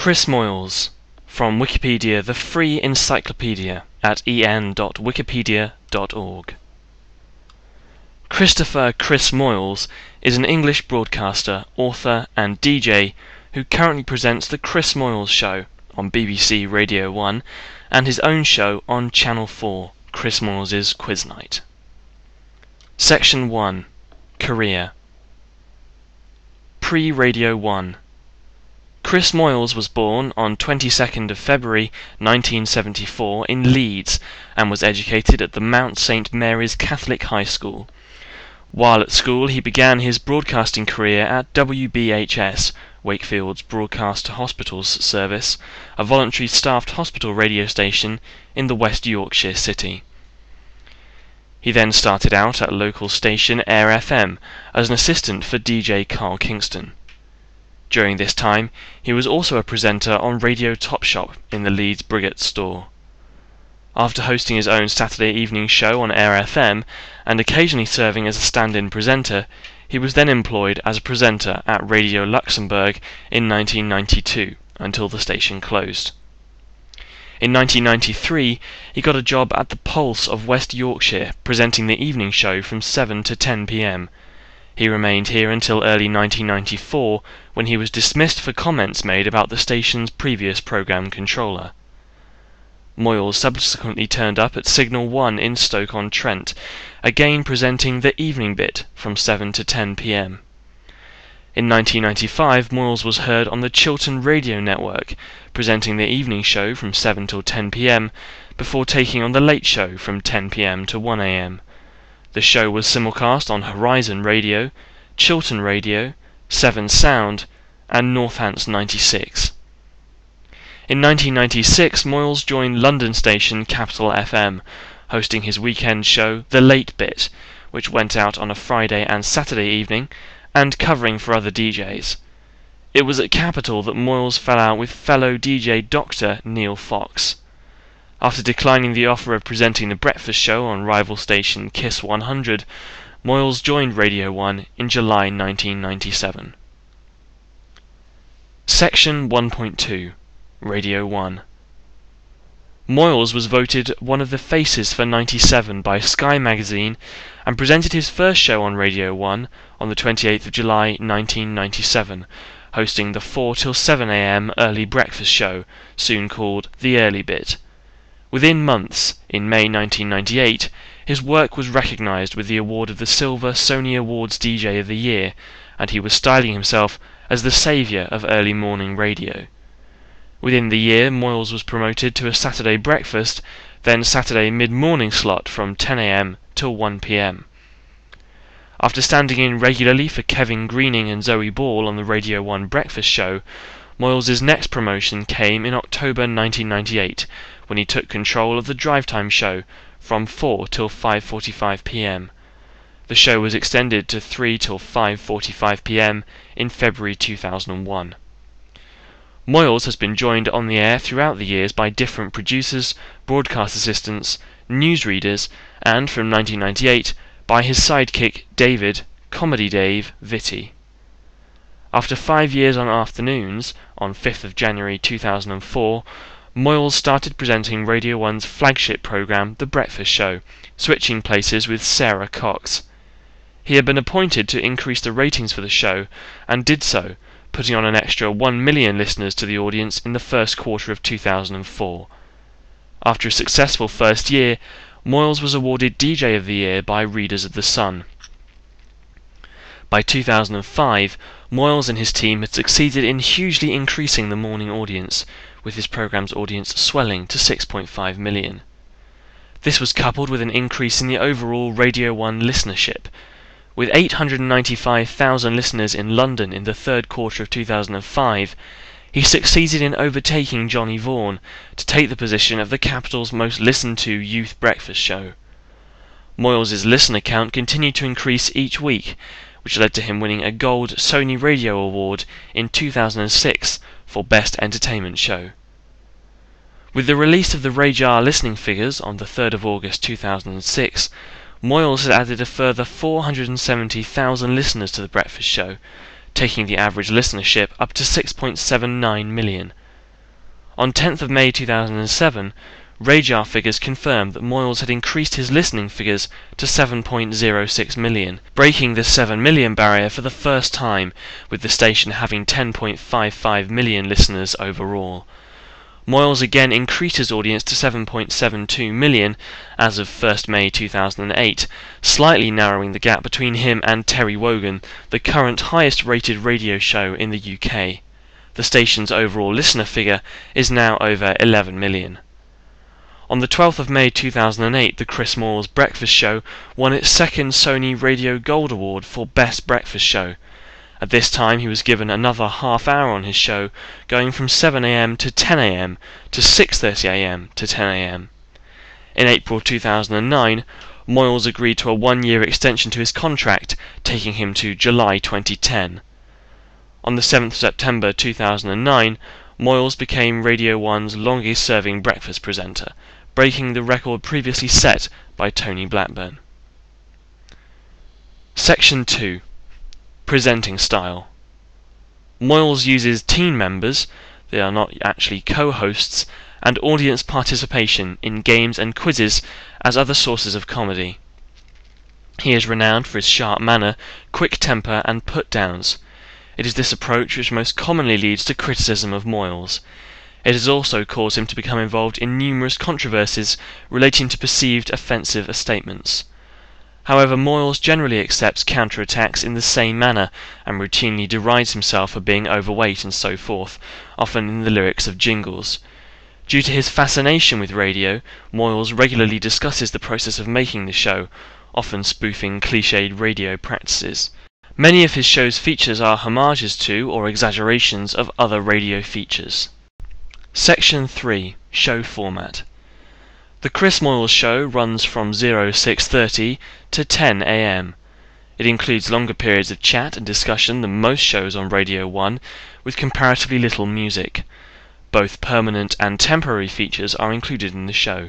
Chris Moyles, from Wikipedia, the free encyclopedia at en.wikipedia.org. Christopher Chris Moyles is an English broadcaster, author and DJ who currently presents The Chris Moyles Show on BBC Radio 1 and his own show on Channel 4, Chris Moyles' Quiz Night. Section 1. Career. Pre-Radio 1. Chris Moyles was born on 22nd of February 1974 in Leeds and was educated at the Mount St Mary's Catholic High School. While at school he began his broadcasting career at WBHS, Wakefield's Broadcast Hospitals Service, a voluntary staffed hospital radio station in the West Yorkshire city. He then started out at local station Air FM as an assistant for DJ Carl Kingston. During this time, he was also a presenter on Radio Top Shop in the Leeds Briggate store. After hosting his own Saturday evening show on Air FM and occasionally serving as a stand-in presenter, he was then employed as a presenter at Radio Luxembourg in 1992 until the station closed. In 1993, he got a job at the Pulse of West Yorkshire, presenting the evening show from 7 to 10 p.m. He remained here until early 1994, when he was dismissed for comments made about the station's previous programme controller. Moyles subsequently turned up at Signal 1 in Stoke-on-Trent, again presenting the evening bit from 7 to 10 p.m. In 1995, Moyles was heard on the Chiltern Radio Network, presenting the evening show from 7 till 10 p.m, before taking on the late show from 10 p.m. to 1 a.m. The show was simulcast on Horizon Radio, Chiltern Radio, Seven Sound, and Northants 96. In 1996, Moyles joined London station Capital FM, hosting his weekend show The Late Bit, which went out on a Friday and Saturday evening, and covering for other DJs. It was at Capital that Moyles fell out with fellow DJ Dr. Neil Fox. After declining the offer of presenting the breakfast show on rival station Kiss 100, Moyles joined Radio 1 in July 1997. Section 1.2. Radio 1. Moyles was voted one of the faces for 97 by Sky magazine and presented his first show on Radio 1 on the 28th of July 1997, hosting the 4 till 7 a.m. early breakfast show, soon called The Early Bit. Within months, in May 1998, his work was recognised with the award of the Silver Sony Awards DJ of the Year, and he was styling himself as the saviour of early morning radio. Within the year, Moyles was promoted to a Saturday breakfast, then Saturday mid-morning slot from 10 a.m. till 1 p.m. After standing in regularly for Kevin Greening and Zoe Ball on the Radio 1 breakfast show, Moyles' next promotion came in October 1998, when he took control of the Drive Time show from 4 till 5:45 p.m. The show was extended to 3 till 5:45 p.m. in February 2001. Moyles has been joined on the air throughout the years by different producers, broadcast assistants, newsreaders, and from 1998 by his sidekick David, Comedy Dave, Vitti. After 5 years on afternoons, on 5th of January 2004, Moyles started presenting Radio 1's flagship programme, The Breakfast Show, switching places with Sarah Cox. He had been appointed to increase the ratings for the show, and did so, putting on an extra 1 million listeners to the audience in the first quarter of 2004. After a successful first year, Moyles was awarded DJ of the Year by Readers of the Sun. By 2005, Moyles and his team had succeeded in hugely increasing the morning audience, with his programme's audience swelling to 6.5 million. This was coupled with an increase in the overall Radio 1 listenership. With 895,000 listeners in London in the third quarter of 2005, he succeeded in overtaking Johnny Vaughan to take the position of the capital's most listened-to youth breakfast show. Moyles' listener count continued to increase each week, which led to him winning a Gold Sony Radio Award in 2006 for Best Entertainment Show. With the release of the Radar listening figures on the 3rd of August 2006, Moyles had added a further 470,000 listeners to the breakfast show, taking the average listenership up to 6.79 million. On 10th of May 2007, Radar figures confirmed that Moyles had increased his listening figures to 7.06 million, breaking the 7 million barrier for the first time, with the station having 10.55 million listeners overall. Moyles again increased his audience to 7.72 million as of 1st May 2008, slightly narrowing the gap between him and Terry Wogan, the current highest rated radio show in the UK. The station's overall listener figure is now over 11 million. On the 12th of May 2008, the Chris Moyles Breakfast Show won its second Sony Radio Gold Award for Best Breakfast Show. At this time he was given another half hour on his show, going from 7 a.m. to 10 a.m. to 6:30 a.m. to 10 a.m. In April 2009, Moyles agreed to a 1-year extension to his contract, taking him to July 2010. On the 7th of September 2009, Moyles became Radio 1's longest-serving breakfast presenter, breaking the record previously set by Tony Blackburn. Section 2. Presenting style. Moyles uses team members, they are not actually co-hosts, and audience participation in games and quizzes as other sources of comedy. He is renowned for his sharp manner, quick temper, and put-downs. It is this approach which most commonly leads to criticism of Moyles. It has also caused him to become involved in numerous controversies relating to perceived offensive statements. However, Moyles generally accepts counter-attacks in the same manner, and routinely derides himself for being overweight and so forth, often in the lyrics of jingles. Due to his fascination with radio, Moyles regularly discusses the process of making the show, often spoofing cliched radio practices. Many of his show's features are homages to or exaggerations of other radio features. Section 3. Show format. The Chris Moyles Show runs from 06:30 to 10 a.m. It includes longer periods of chat and discussion than most shows on Radio 1, with comparatively little music. Both permanent and temporary features are included in the show.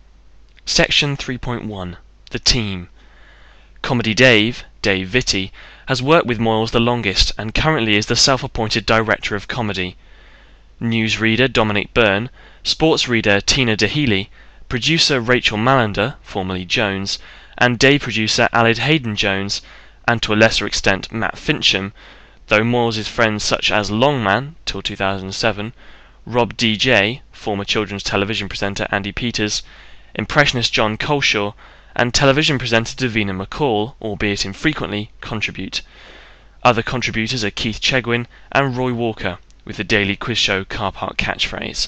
Section 3.1. The Team. Comedy Dave Vitti, has worked with Moyles the longest and currently is the self-appointed director of comedy. Newsreader Dominic Byrne, sports reader Tina Dahealy, producer Rachel Malander, formerly Jones, and day producer Alid Hayden-Jones, and to a lesser extent Matt Fincham, though Moyles' friends such as Longman, till 2007, Rob DJ, former children's television presenter Andy Peters, impressionist John Coleshaw, and television presenter Davina McCall, albeit infrequently, contribute. Other contributors are Keith Chegwin and Roy Walker, with the daily quiz show Car Park Catchphrase.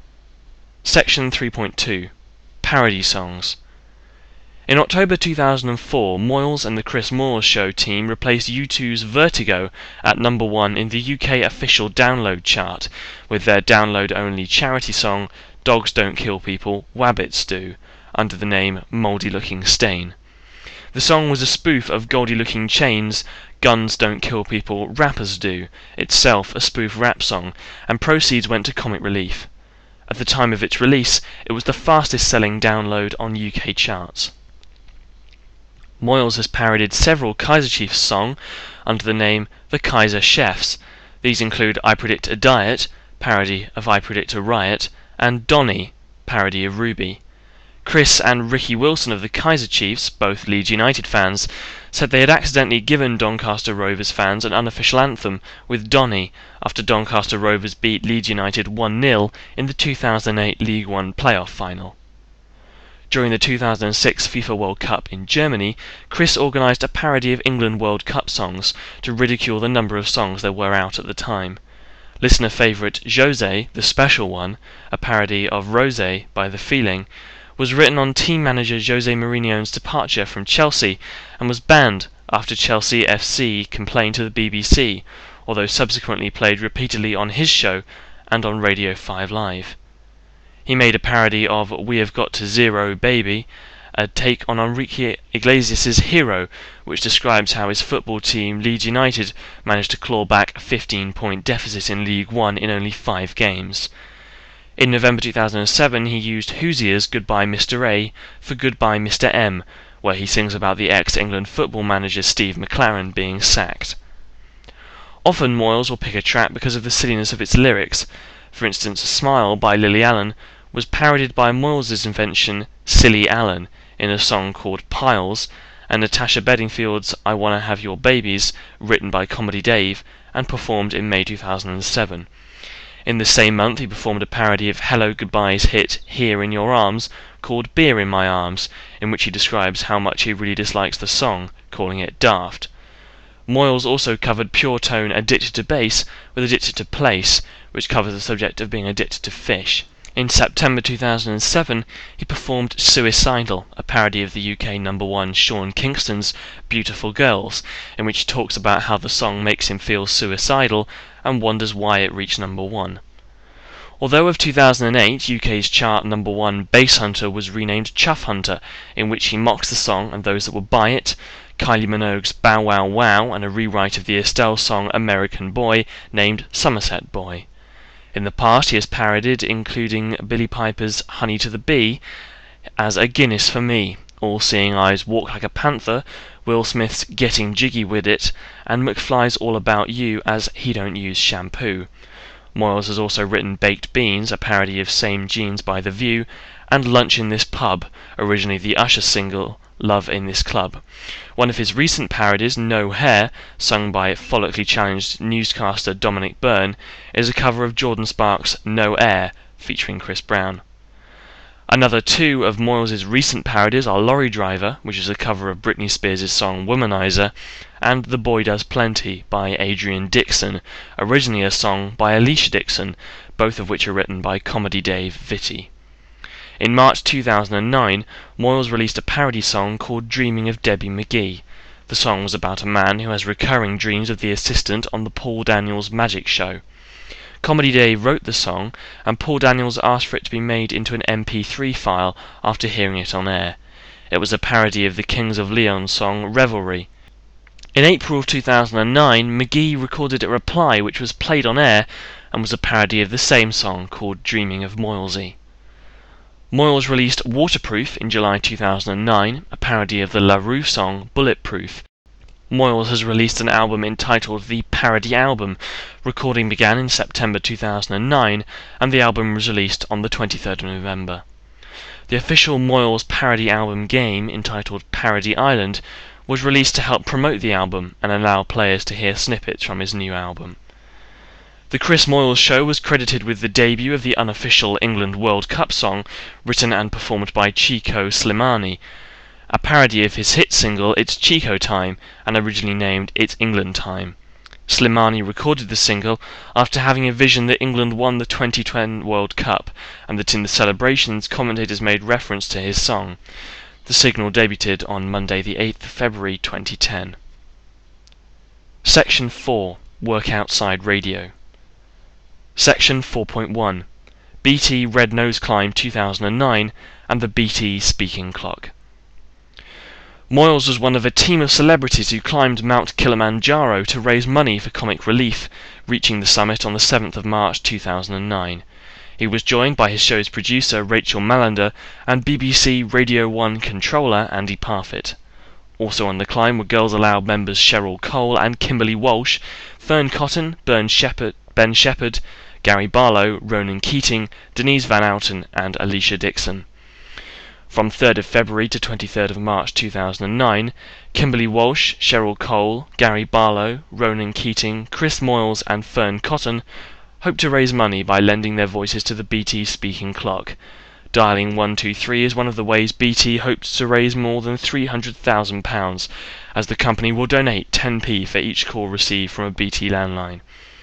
Section 3.2. Parody songs. In October 2004, Moyles and the Chris Moyles Show team replaced U2's Vertigo at number 1 in the UK official download chart, with their download-only charity song Dogs Don't Kill People, Wabbits Do, under the name Mouldy Looking Stain. The song was a spoof of Goldie Looking Chains' Guns Don't Kill People, Rappers Do, itself a spoof rap song, and proceeds went to Comic Relief. At the time of its release, it was the fastest-selling download on UK charts. Moyles has parodied several Kaiser Chiefs songs under the name The Kaiser Chefs. These include I Predict a Diet, parody of I Predict a Riot, and Donny, parody of Ruby. Chris and Ricky Wilson of the Kaiser Chiefs, both Leeds United fans, said they had accidentally given Doncaster Rovers fans an unofficial anthem with Donny after Doncaster Rovers beat Leeds United 1-0 in the 2008 League One playoff final. During the 2006 FIFA World Cup in Germany, Chris organised a parody of England World Cup songs to ridicule the number of songs there were out at the time. Listener favourite José, the Special One, a parody of Rosé by The Feeling, was written on team manager Jose Mourinho's departure from Chelsea and was banned after Chelsea FC complained to the BBC, although subsequently played repeatedly on his show and on Radio 5 Live. He made a parody of We Have Got to Zero Baby, a take on Enrique Iglesias' Hero, which describes how his football team Leeds United managed to claw back a 15-point deficit in League One in only 5 games. In November 2007, he used Hoosier's Goodbye Mr. A for Goodbye Mr. M, where he sings about the ex-England football manager Steve McLaren being sacked. Often Moyles will pick a track because of the silliness of its lyrics. For instance, Smile by Lily Allen was parodied by Moyles' invention Silly Allen in a song called Piles, and Natasha Bedingfield's I Wanna Have Your Babies, written by Comedy Dave and performed in May 2007. In the same month he performed a parody of Hello Goodbye's hit Here in Your Arms called Beer in My Arms, in which he describes how much he really dislikes the song, calling it daft. Moyles also covered Pure Tone Addicted to Bass with Addicted to Place, which covers the subject of being addicted to fish. In September 2007, he performed Suicidal, a parody of the UK #1 Sean Kingston's Beautiful Girls, in which he talks about how the song makes him feel suicidal and wonders why it reached #1. Although of 2008, UK's chart #1 Bass Hunter was renamed Chuff Hunter, in which he mocks the song and those that would buy it, Kylie Minogue's Bow Wow Wow, and a rewrite of the Estelle song American Boy named Somerset Boy. In the past he has parodied, including Billy Piper's Honey to the Bee as A Guinness for Me, All Seeing Eyes Walk Like a Panther, Will Smith's Getting Jiggy With It, and McFly's All About You as He Don't Use Shampoo. Moyles has also written Baked Beans, a parody of Same Jeans by The View, and Lunch in This Pub, originally the Usher single Love in This Club. One of his recent parodies, No Hair, sung by follically challenged newscaster Dominic Byrne, is a cover of Jordan Sparks' No Air, featuring Chris Brown. Another two of Moyles' recent parodies are Lorry Driver, which is a cover of Britney Spears' song Womanizer, and The Boy Does Plenty by Adrian Dixon, originally a song by Alicia Dixon, both of which are written by Comedy Dave Vitti. In March 2009, Moyles released a parody song called Dreaming of Debbie McGee. The song was about a man who has recurring dreams of the assistant on the Paul Daniels Magic Show. Comedy Dave wrote the song, and Paul Daniels asked for it to be made into an MP3 file after hearing it on air. It was a parody of the Kings of Leon song Revelry. In April of 2009, McGee recorded a reply which was played on air and was a parody of the same song called Dreaming of Moylesy. Moyles released Waterproof in July 2009, a parody of the La Rue song Bulletproof. Moyles has released an album entitled The Parody Album. Recording began in September 2009, and the album was released on the 23rd of November. The official Moyles parody album game, entitled Parody Island, was released to help promote the album and allow players to hear snippets from his new album. The Chris Moyles Show was credited with the debut of the unofficial England World Cup song, written and performed by Chico Slimani, a parody of his hit single It's Chico Time, and originally named It's England Time. Slimani recorded the single after having a vision that England won the 2010 World Cup, and that in the celebrations commentators made reference to his song. The signal debuted on Monday the 8th of February 2010. Section 4. Work Outside Radio. Section 4.1. BT Red Nose Climb 2009 and the BT Speaking Clock. Moyles was one of a team of celebrities who climbed Mount Kilimanjaro to raise money for comic relief, reaching the summit on the 7th of March 2009. He was joined by his show's producer Rachel Malander and BBC Radio 1 controller Andy Parfitt. Also on the climb were Girls Aloud members Cheryl Cole and Kimberly Walsh, Fern Cotton, Ben Shepherd, Gary Barlow, Ronan Keating, Denise Van Outen and Alicia Dixon. From 3rd of February to 23rd of March 2009, Kimberly Walsh, Cheryl Cole, Gary Barlow, Ronan Keating, Chris Moyles and Fern Cotton hope to raise money by lending their voices to the BT Speaking Clock. Dialing 123 is one of the ways BT hopes to raise more than £300,000, as the company will donate 10p for each call received from a BT landline.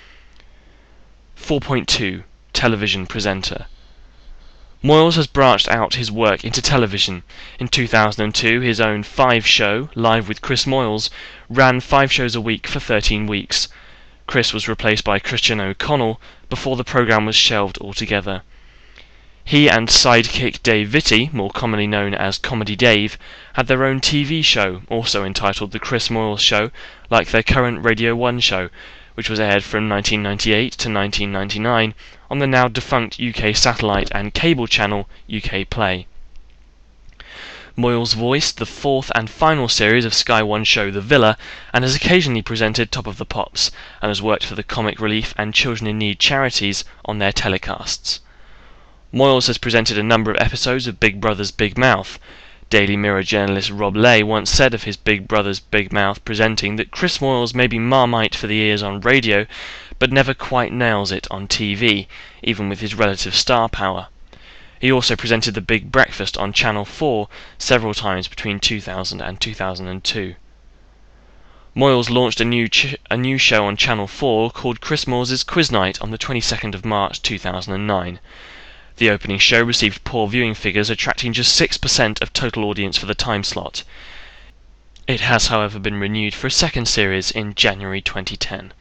4.2. Television Presenter. Moyles has branched out his work into television. In 2002, his own 5 show, Live with Chris Moyles, ran 5 shows a week for 13 weeks. Chris was replaced by Christian O'Connell before the programme was shelved altogether. He and sidekick Dave Vitti, more commonly known as Comedy Dave, had their own TV show, also entitled The Chris Moyles Show, like their current Radio 1 show, which was aired from 1998 to 1999 on the now defunct UK satellite and cable channel UK Play. Moyles voiced the fourth and final series of Sky One show The Villa, and has occasionally presented Top of the Pops, and has worked for the Comic Relief and Children in Need charities on their telecasts. Moyles has presented a number of episodes of Big Brother's Big Mouth. Daily Mirror journalist Rob Lay once said of his Big Brother's Big Mouth presenting that Chris Moyles may be Marmite for the ears on radio, but never quite nails it on TV, even with his relative star power. He also presented The Big Breakfast on Channel 4 several times between 2000 and 2002. Moyles launched a new show on Channel 4 called Chris Moyles' Quiz Night on the 22nd of March 2009. The opening show received poor viewing figures, attracting just 6% of total audience for the time slot. It has, however, been renewed for a second series in January 2010.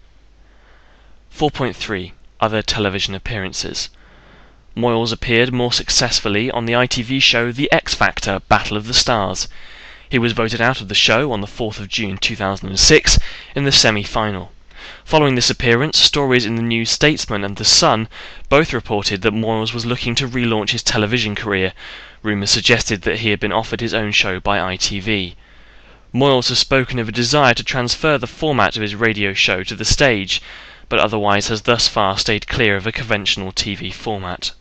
4.3. Other television appearances. Moyles appeared more successfully on the ITV show The X Factor: Battle of the Stars. He was voted out of the show on the 4th of June 2006 in the semi-final. Following this appearance, stories in the New Statesman and The Sun both reported that Moyles was looking to relaunch his television career. Rumours suggested that he had been offered his own show by ITV. Moyles has spoken of a desire to transfer the format of his radio show to the stage, but otherwise has thus far stayed clear of a conventional TV format.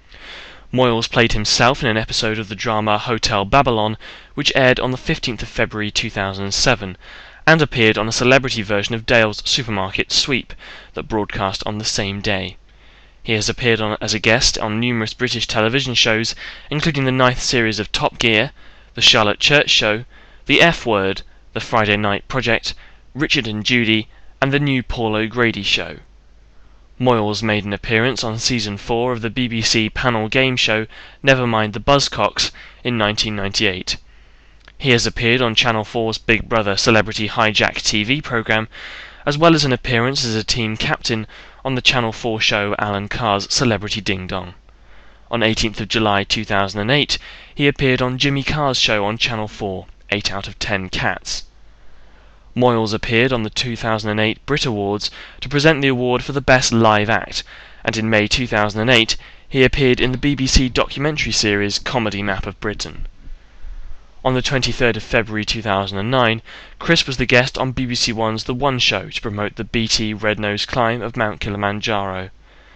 Moyles played himself in an episode of the drama Hotel Babylon, which aired on the 15th of February 2007, and appeared on a celebrity version of Dale's Supermarket Sweep that broadcast on the same day. He has appeared as a guest on numerous British television shows, including the 9th series of Top Gear, The Charlotte Church Show, The F Word, The Friday Night Project, Richard and Judy, and The New Paul O'Grady Show. Moyles made an appearance on Season 4 of the BBC panel game show Nevermind the Buzzcocks in 1998. He has appeared on Channel 4's Big Brother Celebrity Hijack TV programme, as well as an appearance as a team captain on the Channel 4 show Alan Carr's Celebrity Ding Dong. On 18th of July 2008, he appeared on Jimmy Carr's show on Channel 4, 8 out of 10 Cats. Moyles appeared on the 2008 Brit Awards to present the award for the Best Live Act, and in May 2008 he appeared in the BBC documentary series Comedy Map of Britain. On the 23rd of February 2009, Chris was the guest on BBC One's The One Show to promote the BT Red Nose climb of Mount Kilimanjaro.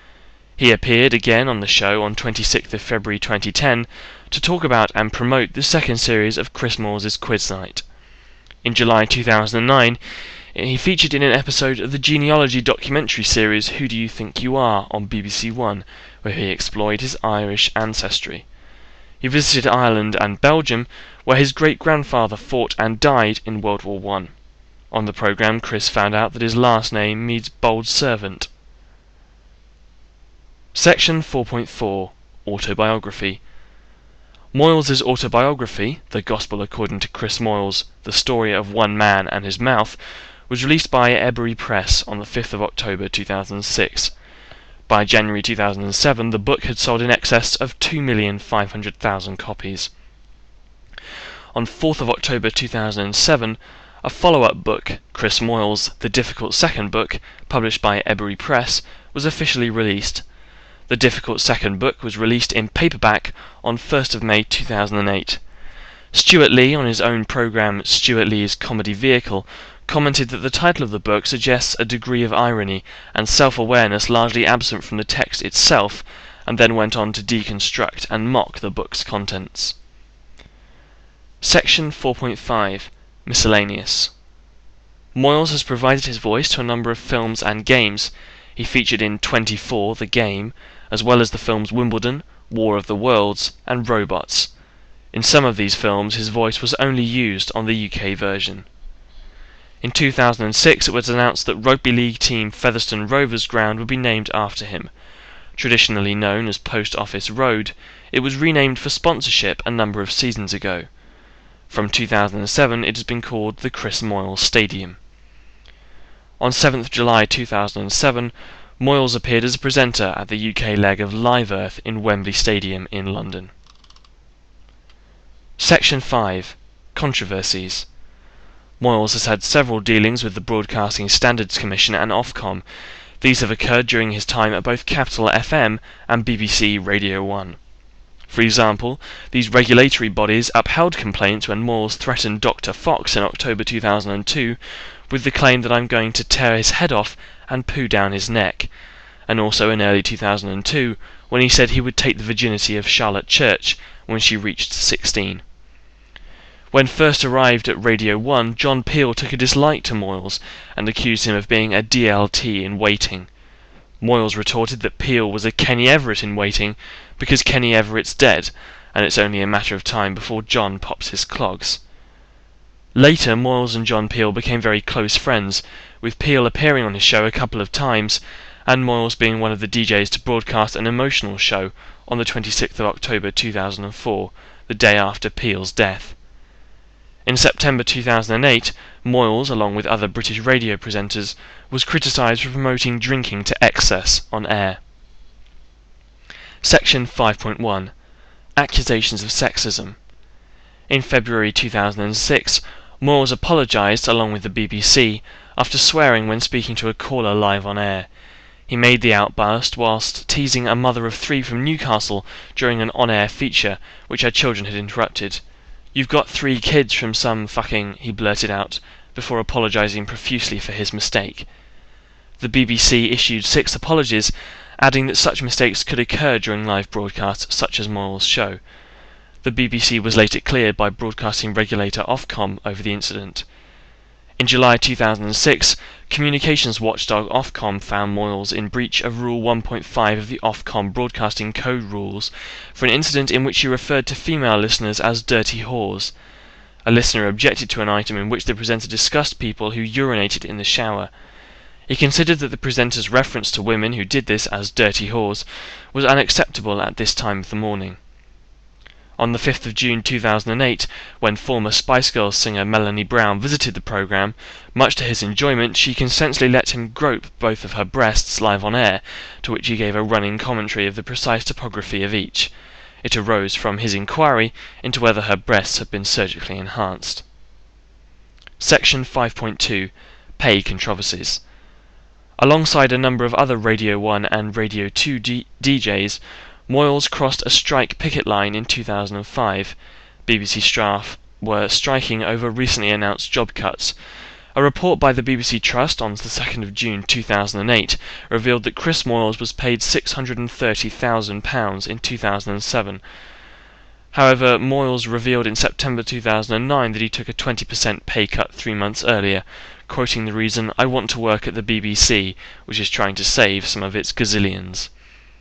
He appeared again on the show on 26th of February 2010 to talk about and promote the second series of Chris Moyles' Quiz Night. In July 2009, he featured in an episode of the genealogy documentary series Who Do You Think You Are on BBC One, where he explored his Irish ancestry. He visited Ireland and Belgium, where his great-grandfather fought and died in World War I. On the programme, Chris found out that his last name means bold servant. Section 4.4. Autobiography. Moyles' autobiography, The Gospel According to Chris Moyles, The Story of One Man and His Mouth, was released by Ebury Press on the 5th of October 2006. By January 2007, the book had sold in excess of 2,500,000 copies. On 4th of October 2007, a follow-up book, Chris Moyles, The Difficult Second Book, published by Ebury Press, was officially released. The Difficult Second Book was released in paperback on 1st of May 2008. Stuart Lee, on his own programme Stuart Lee's Comedy Vehicle, commented that the title of the book suggests a degree of irony and self-awareness largely absent from the text itself, and then went on to deconstruct and mock the book's contents. Section 4.5. Miscellaneous. Moyles has provided his voice to a number of films and games. He featured in 24, The Game, as well as the films Wimbledon, War of the Worlds, and Robots. In some of these films, his voice was only used on the UK version. In 2006, it was announced that rugby league team Featherstone Rovers ground would be named after him. Traditionally known as Post Office Road, it was renamed for sponsorship a number of seasons ago. From 2007, it has been called the Chris Moyles Stadium. On 7th July 2007, Moyles appeared as a presenter at the UK leg of Live Earth in Wembley Stadium in London. Section 5. Controversies. Moyles has had several dealings with the Broadcasting Standards Commission and Ofcom. These have occurred during his time at both Capital FM and BBC Radio 1. For example, these regulatory bodies upheld complaints when Moyles threatened Dr. Fox in October 2002 with the claim that I'm going to tear his head off and poo down his neck, and also in early 2002 when he said he would take the virginity of Charlotte Church when she reached 16. When first arrived at Radio 1, John Peel took a dislike to Moyles and accused him of being a DLT in waiting. Moyles retorted that Peel was a Kenny Everett in waiting because Kenny Everett's dead, and it's only a matter of time before John pops his clogs. Later, Moyles and John Peel became very close friends, with Peel appearing on his show a couple of times, and Moyles being one of the DJs to broadcast an emotional show on the 26th of October 2004, the day after Peel's death. In September 2008, Moyles, along with other British radio presenters, was criticised for promoting drinking to excess on air. Section 5.1 Accusations of Sexism. In February 2006, Moyles apologised, along with the BBC, after swearing when speaking to a caller live on air. He made the outburst whilst teasing a mother of 3 from Newcastle during an on-air feature which her children had interrupted. "You've got 3 kids from some fucking," he blurted out, before apologising profusely for his mistake. The BBC issued 6 apologies, adding that such mistakes could occur during live broadcasts such as Moyles' show. The BBC was later cleared by broadcasting regulator Ofcom over the incident. In July 2006, communications watchdog Ofcom found Moyles in breach of Rule 1.5 of the Ofcom Broadcasting Code rules for an incident in which he referred to female listeners as dirty whores. A listener objected to an item in which the presenter discussed people who urinated in the shower. He considered that the presenter's reference to women who did this as dirty whores was unacceptable at this time of the morning. On the 5th of June 2008, when former Spice Girls singer Melanie Brown visited the programme, much to his enjoyment, she consensually let him grope both of her breasts live on air, to which he gave a running commentary of the precise topography of each. It arose from his inquiry into whether her breasts had been surgically enhanced. Section 5.2 Pay Controversies. Alongside a number of other Radio 1 and Radio 2 DJs, Moyles crossed a strike picket line in 2005. BBC staff were striking over recently announced job cuts. A report by the BBC Trust on the 2nd of June 2008 revealed that Chris Moyles was paid £630,000 in 2007. However, Moyles revealed in September 2009 that he took a 20% pay cut 3 months earlier, quoting the reason, "I want to work at the BBC, which is trying to save some of its gazillions."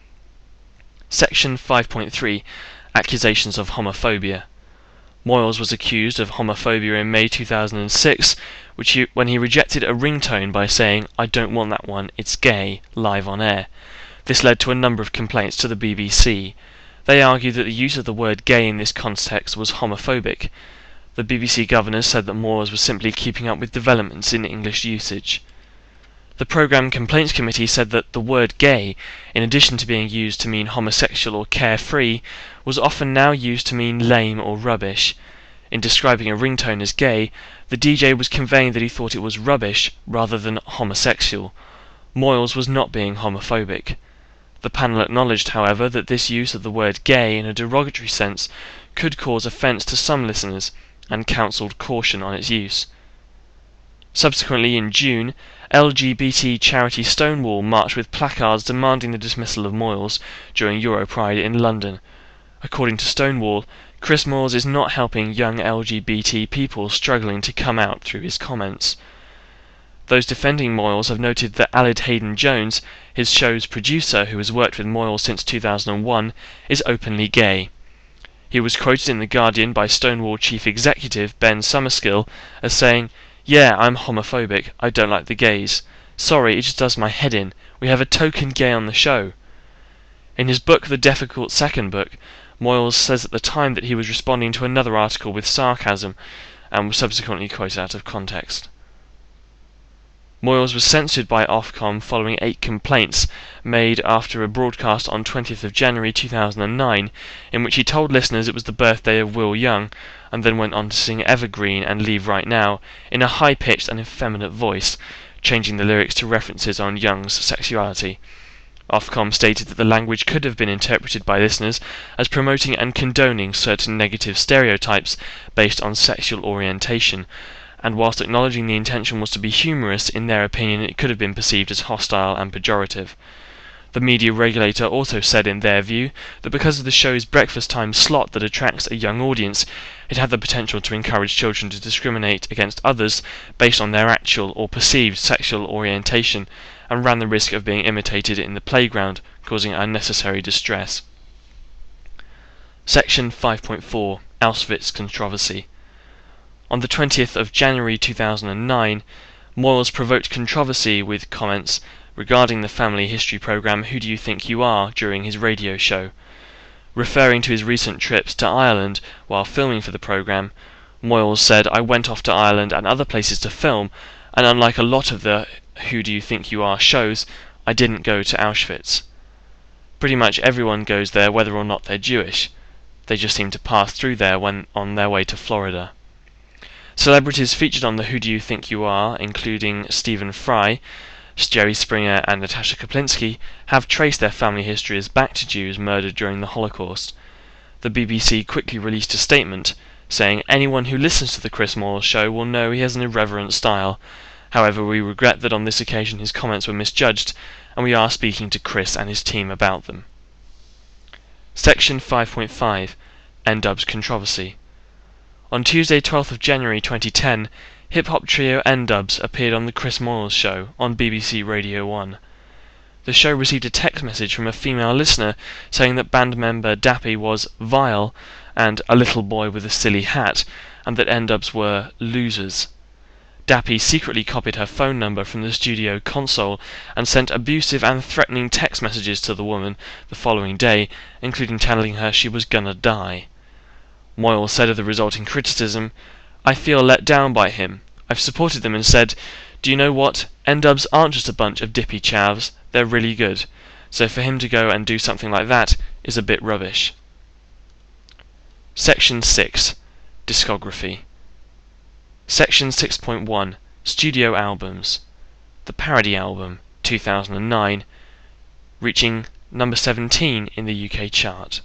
Section 5.3 Accusations of Homophobia. Moyles was accused of homophobia in May 2006, when he rejected a ringtone by saying, "I don't want that one, it's gay," live on air. This led to a number of complaints to the BBC. They argued that the use of the word gay in this context was homophobic. The BBC governors said that Moyles was simply keeping up with developments in English usage. The Programme Complaints Committee said that the word gay, in addition to being used to mean homosexual or carefree, was often now used to mean lame or rubbish. In describing a ringtone as gay, the DJ was conveying that he thought it was rubbish rather than homosexual. Moyles was not being homophobic. The panel acknowledged, however, that this use of the word gay in a derogatory sense could cause offence to some listeners, and counselled caution on its use. Subsequently, in June, LGBT charity Stonewall marched with placards demanding the dismissal of Moyles during Europride in London. According to Stonewall, Chris Moyles is not helping young LGBT people struggling to come out through his comments. Those defending Moyles have noted that Aled Hayden-Jones, his show's producer who has worked with Moyles since 2001, is openly gay. He was quoted in The Guardian by Stonewall chief executive Ben Summerskill as saying, "Yeah, I'm homophobic, I don't like the gays. Sorry, it just does my head in. We have a token gay on the show." In his book The Difficult Second Book, Moyles says at the time that he was responding to another article with sarcasm, and was subsequently quoted out of context. Moyles was censored by Ofcom following 8 complaints made after a broadcast on 20th of January 2009, in which he told listeners it was the birthday of Will Young, and then went on to sing Evergreen and Leave Right Now in a high-pitched and effeminate voice, changing the lyrics to references on Young's sexuality. Ofcom stated that the language could have been interpreted by listeners as promoting and condoning certain negative stereotypes based on sexual orientation, and whilst acknowledging the intention was to be humorous, in their opinion it could have been perceived as hostile and pejorative. The media regulator also said in their view that because of the show's breakfast time slot that attracts a young audience, it had the potential to encourage children to discriminate against others based on their actual or perceived sexual orientation, and ran the risk of being imitated in the playground, causing unnecessary distress. Section 5.4 Auschwitz Controversy. On the 20th of January 2009, Moyles provoked controversy with comments regarding the family history programme Who Do You Think You Are during his radio show. Referring to his recent trips to Ireland while filming for the programme, Moyles said, "I went off to Ireland and other places to film, and unlike a lot of the Who Do You Think You Are shows, I didn't go to Auschwitz. Pretty much everyone goes there whether or not they're Jewish. They just seem to pass through there when on their way to Florida." Celebrities featured on the Who Do You Think You Are, including Stephen Fry, Jerry Springer and Natasha Kaplinsky, have traced their family histories back to Jews murdered during the Holocaust. The BBC quickly released a statement saying, "Anyone who listens to the Chris Moyles show will know he has an irreverent style. However, we regret that on this occasion his comments were misjudged, and we are speaking to Chris and his team about them." Section 5.5 N-Dubz Controversy. On Tuesday 12th of January 2010, hip-hop trio N-Dubz appeared on The Chris Moyles Show on BBC Radio 1. The show received a text message from a female listener saying that band member Dappy was vile and a little boy with a silly hat, and that N-Dubz were losers. Dappy secretly copied her phone number from the studio console and sent abusive and threatening text messages to the woman the following day, including telling her she was gonna die. Moyles said of the resulting criticism, "I feel let down by him. I've supported them and said, do you know what? N-Dubz aren't just a bunch of dippy chavs, they're really good. So for him to go and do something like that is a bit rubbish." Section 6 Discography. Section 6.1 Studio Albums. The Parody Album, 2009, reaching number 17 in the UK chart.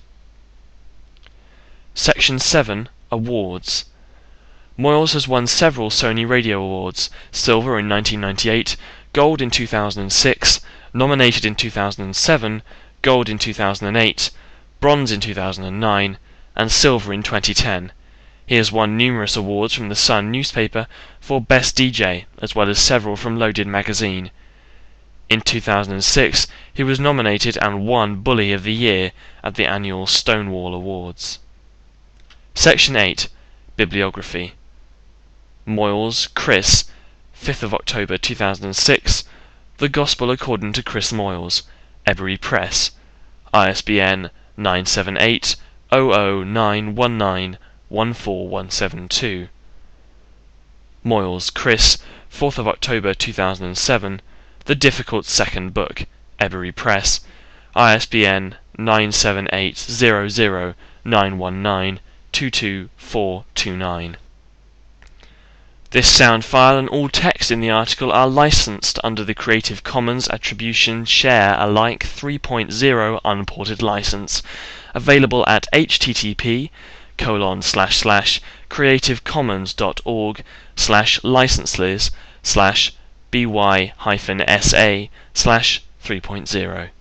Section 7 Awards. Moyles has won several Sony Radio Awards: silver in 1998, gold in 2006, nominated in 2007, gold in 2008, bronze in 2009, and silver in 2010. He has won numerous awards from The Sun newspaper for Best DJ, as well as several from Loaded magazine. In 2006, he was nominated and won Bully of the Year at the annual Stonewall Awards. Section 8 Bibliography. Moyles, Chris, 5th of October 2006, The Gospel According to Chris Moyles, Ebury Press, ISBN 978 00919 14172. Moyles, Chris, 4th of October 2007, The Difficult Second Book, Ebury Press, ISBN 978 00919 22429. This sound file and all text in the article are licensed under the Creative Commons Attribution Share Alike 3.0 unported license, available at http://creativecommons.org/licenses/by-sa/3.0.